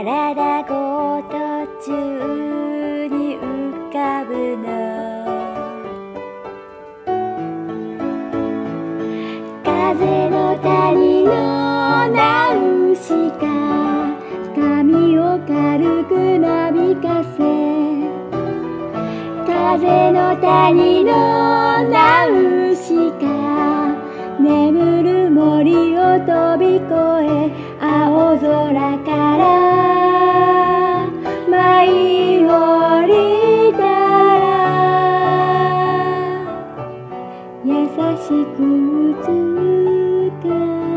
体ごと宙に浮かぶの。風の谷のナウシカ、髪を軽くなびかせ。風の谷のナウシカ、眠る森を飛び越え、青空から舞い降りたら、優しく美